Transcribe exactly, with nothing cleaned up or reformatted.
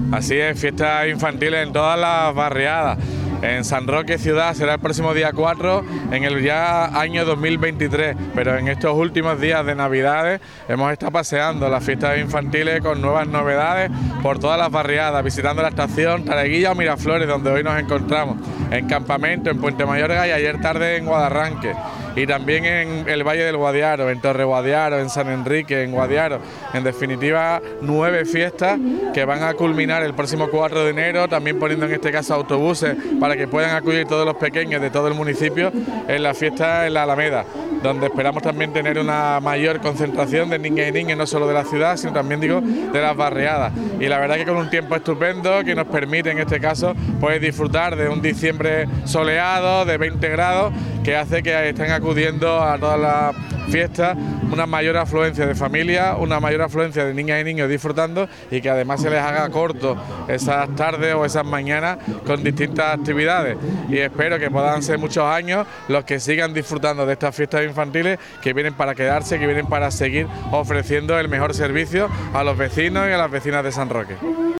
Así es, fiestas infantiles en todas las barriadas. En San Roque Ciudad será el próximo día cuatro, en el ya año dos mil veintitrés, pero en estos últimos días de Navidades hemos estado paseando las fiestas infantiles con nuevas novedades por todas las barriadas, visitando la estación Taraguilla o Miraflores, donde hoy nos encontramos, en Campamento, en Puente Mayorga y ayer tarde en Guadarranque, y también en el Valle del Guadiaro, en Torre Guadiaro, en San Enrique, en Guadiaro. En definitiva, nueve fiestas que van a culminar el próximo cuatro de enero, también poniendo en este caso autobuses para que puedan acudir todos los pequeños de todo el municipio en la fiesta en la Alameda, donde esperamos también tener una mayor concentración de niñas y niños, no solo de la ciudad, sino también, digo, de las barriadas. Y la verdad que con un tiempo estupendo que nos permite, en este caso, pues disfrutar de un diciembre soleado, de veinte grados, que hace que estén acudiendo a todas las fiestas una mayor afluencia de familias, una mayor afluencia de niñas y niños disfrutando, y que además se les haga corto esas tardes o esas mañanas con distintas actividades. Y espero que puedan ser muchos años los que sigan disfrutando de estas fiestas infantiles, que vienen para quedarse, que vienen para seguir ofreciendo el mejor servicio a los vecinos y a las vecinas de San Roque.